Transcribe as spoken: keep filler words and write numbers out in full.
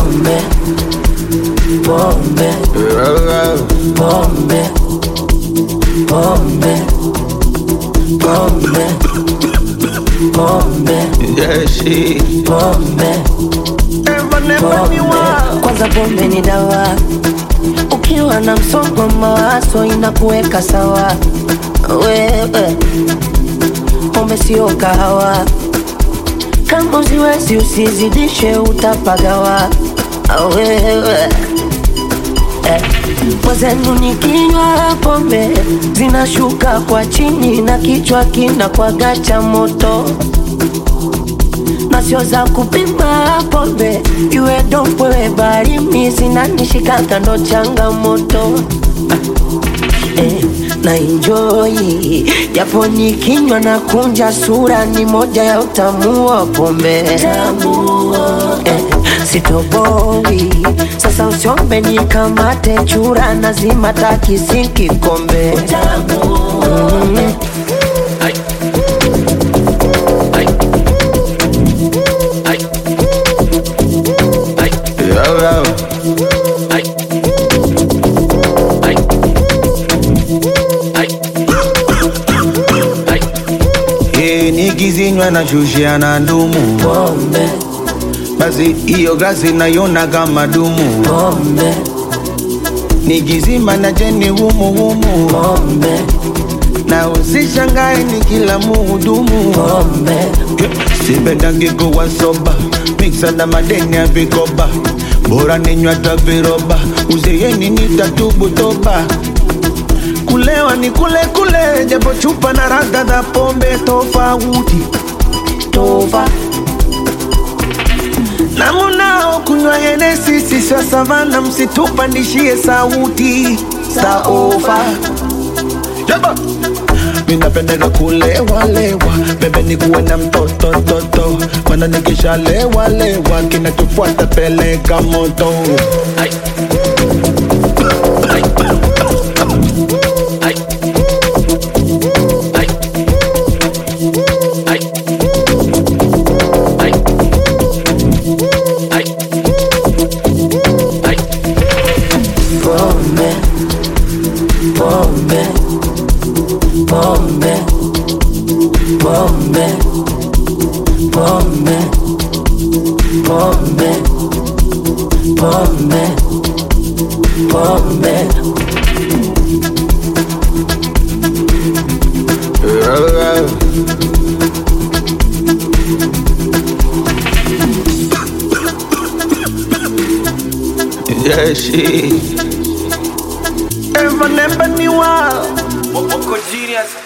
pombe, pombe, pombe, pombe, pombe, pombe, yeah, she pombe, never, never pombe. Kwanza pombe ni dawa, ukiwa na msongo wa mawazo inakuweka sawa. Wewe pombe sio kahawa, kama usiwezi usizidishe utapagawa. Wewe eh, mwenzenu nikinywa pombe zinashuka kwa chini na kichwa kinakuwaga cha moto, na sio za kupima pombe iwe dompwe barimi zinanishika kando changamoto. Eh, na enjoy japo nikinywa na kunja sura, ni moja ya utamu wa pombe. Eh, sitoboi sasa, usiombe nikamate chura, nazima takisi kikombe. Mm. Nikizinywa na shushia na ndumu Pombe, basi iyo glasi naiona kama dumu. pombe, Nikizima na jeni humu humu, pombe, na usishangae ni kila muhudumu. pombe, Sipendangi kuwa soba, mixa na madeni ya vikoba, bora ninywa ta viroba, uzeeni nitatubu toba. Kulewa ni kule kule, japo chupa na rada da pombe tofauti tova, na munao kunywa Hennessy sisi wa savana, msitupandishie sauti saofa. Jaba minapendeka kulewa lewa, bebe ni kuwe na mtoto toto, mana nikisha lewa lewa kinachofuata peleka moto. Ay. Ay. Ay. Ay. Ay. Ay. Ay. Ay. pombe, pombe, pombe, pombe, pombe, pombe, pombe, pombe. Yeah, she never, never knew how. Wako genius.